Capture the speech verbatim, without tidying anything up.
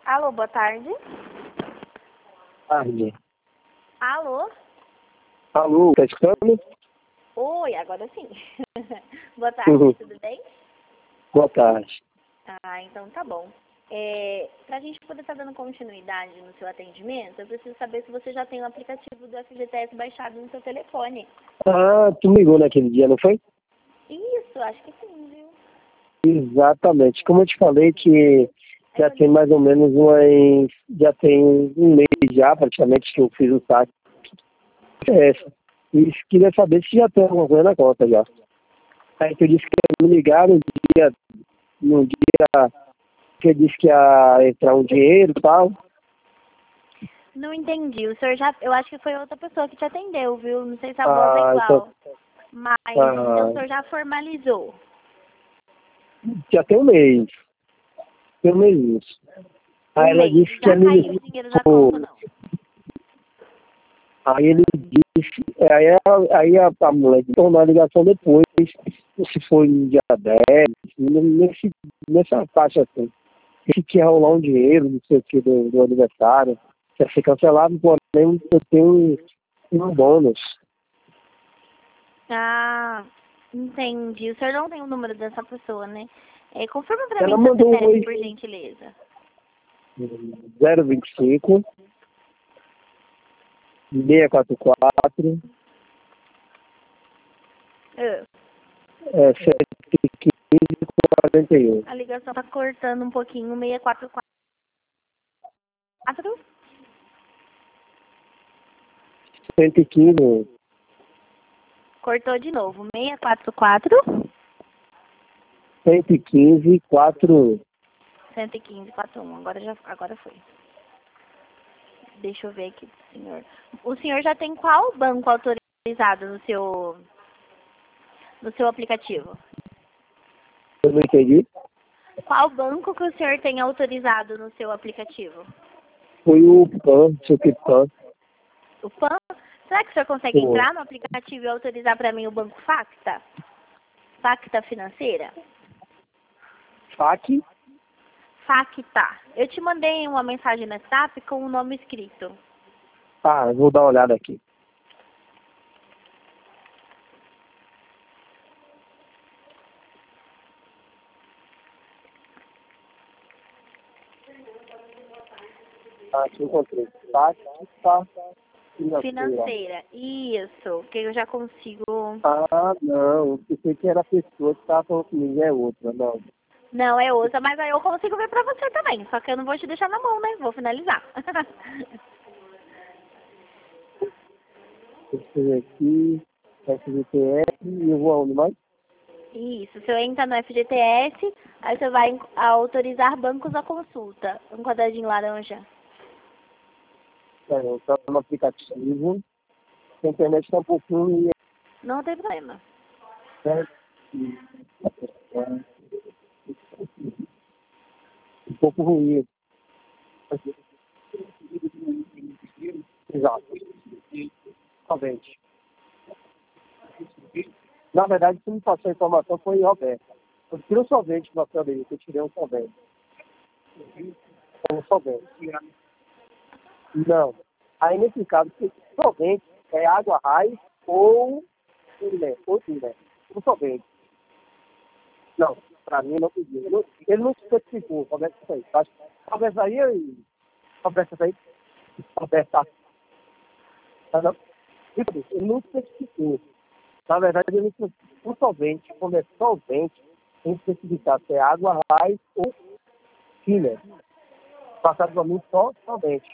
Alô, boa tarde. Tarde. Alô? Alô, tá escutando? Oi, agora sim. Boa tarde, Uhum. tudo bem? Boa tarde. Ah, então tá bom. É, para a gente poder estar dando continuidade no seu atendimento, eu preciso saber se você já tem o aplicativo do F G T S baixado no seu telefone. Ah, tu me ligou naquele dia, não foi? Isso, acho que sim, viu? Exatamente. Como eu te falei que já tem mais ou menos umas... Já tem um mês já, praticamente, que eu fiz o saque. É essa. E queria saber se já tem alguma coisa na conta já. Aí tu disse que ia me ligar no dia... No dia... Que disse que ia entrar um dinheiro e tal. Não entendi. O senhor já. Eu acho que foi outra pessoa que te atendeu, viu? Não sei se a voz é Ah, igual. então... Mas então o Ah, senhor já formalizou. já tem um mês. Tem um mês isso. Um Aí ela mês. disse que ia Já me caiu o dinheiro da conta ou ligar. não? Aí ele disse, aí a, aí a, a mulher tornou a ligação depois, se foi no dia dez, nesse, nessa faixa assim. Se que ia rolar um dinheiro, não sei o que, do, do aniversário, que ia ser cancelado, porém eu tenho um, um bônus. Ah, entendi. O senhor não tem o número dessa pessoa, né? É, confirma pra Ela mim seu mandou C P F, um por gentileza. zero vinte e cinco, seiscentos e quarenta e quatro, Ah, é, cento e quinze, quarenta e um. a ligação tá cortando um pouquinho, seis quatro quatro. cento e quinze, Cortou de novo. seis quatro quatro, cento e quinze, quarenta e um. cento e quinze, quarenta e um. Agora já, agora foi. Deixa eu ver aqui, senhor. O senhor já tem qual banco autorizado no seu, no seu aplicativo? Eu não entendi. Qual banco que o senhor tem autorizado no seu aplicativo? Foi o PAN, seu que PAN. O P A N? Será que o senhor consegue Foi. entrar no aplicativo e autorizar para mim o Banco Facta? Facta Financeira? FAC? Facta. Eu te mandei uma mensagem no WhatsApp com o nome escrito. Ah, eu vou dar uma olhada aqui. Ah, te encontrei. FAC, tá. Financeira. Financeira. Isso. Que eu já consigo... Ah, não. Eu pensei que era a pessoa que estava falando comigo, é outra, não. Não, é outra, mas aí eu consigo ver pra você também. Só que eu não vou te deixar na mão, né? Vou finalizar. Deixa eu ver aqui. F G T S e eu vou aonde mais? Isso. Você entra no F G T S, aí você vai autorizar bancos à consulta. Um quadradinho laranja. É, eu estou no aplicativo. A internet está um pouquinho ruim, Não tem problema. né? Um pouco ruim. Exato. Somente. Na verdade, quem me passou a informação foi o Roberto. Eu tirei o solvente do papel dele, que eu tirei um solvente. Um solvente. Não. Aí, nesse caso, solvente é água raiz ou filé, ou filé. Um solvente. Não, para mim não pediu. Ele não, ele não especificou, Roberto, isso aí. Acho que Roberto aí, aí, Roberto aí, Roberto, tá? Tá, não? Ele não especificou. Na verdade, ele não especificou. O solvente, quando é solvente, tem que especificar se é água raiz ou filé. Passado para mim só solvente.